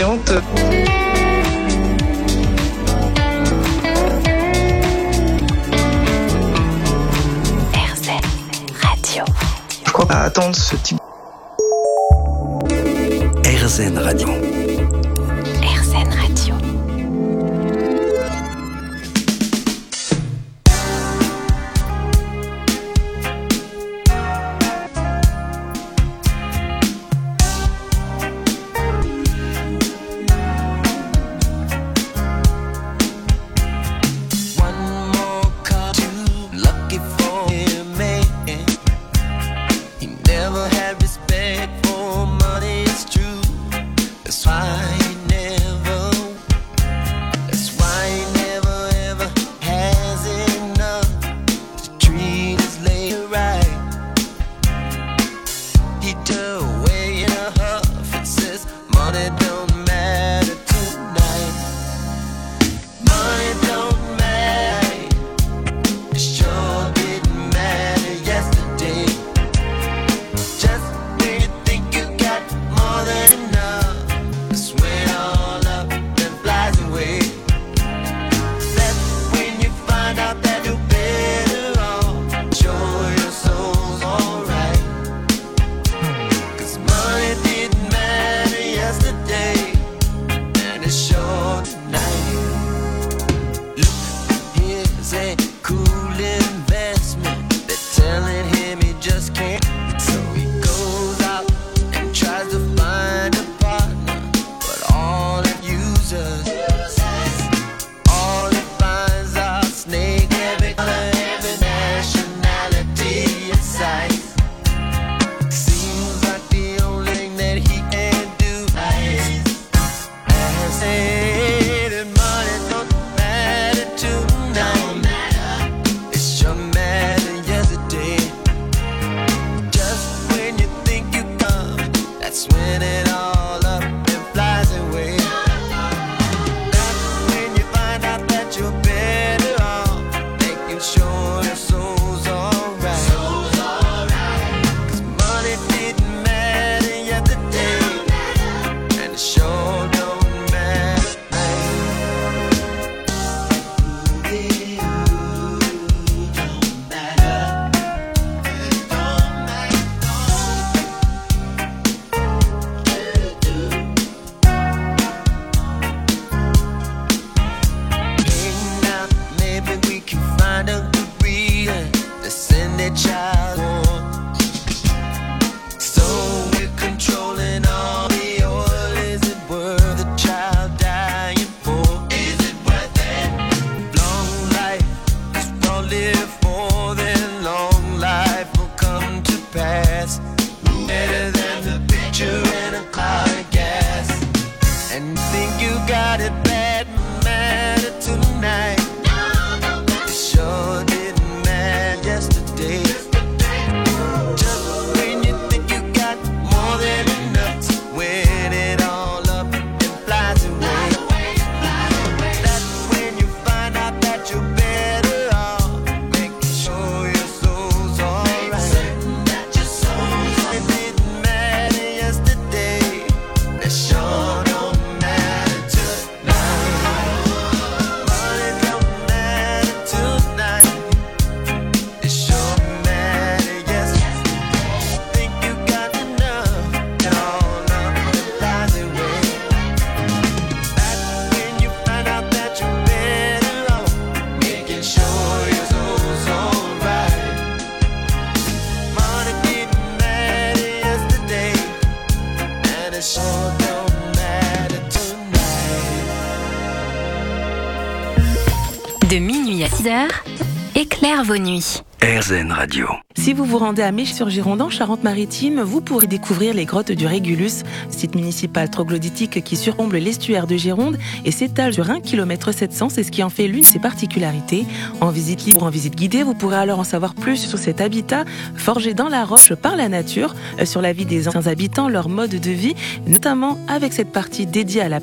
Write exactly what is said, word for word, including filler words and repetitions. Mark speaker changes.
Speaker 1: étudiante.
Speaker 2: R Z Radio.
Speaker 1: Je crois pas attendre ce type.
Speaker 3: R Z Radio.
Speaker 2: R Z Radio. De minuit à six heures, éclaire vos nuits.
Speaker 3: R Z Radio.
Speaker 4: Si vous vous rendez à Mèche-sur-Gironde, en Charente-Maritime, vous pourrez découvrir les grottes du Régulus, site municipal troglodytique qui surplombe l'estuaire de Gironde et s'étale sur un kilomètre sept cents, c'est ce qui en fait l'une de ses particularités. En visite libre ou en visite guidée, vous pourrez alors en savoir plus sur cet habitat forgé dans la roche par la nature, sur la vie des anciens habitants, leur mode de vie, notamment avec cette partie dédiée à la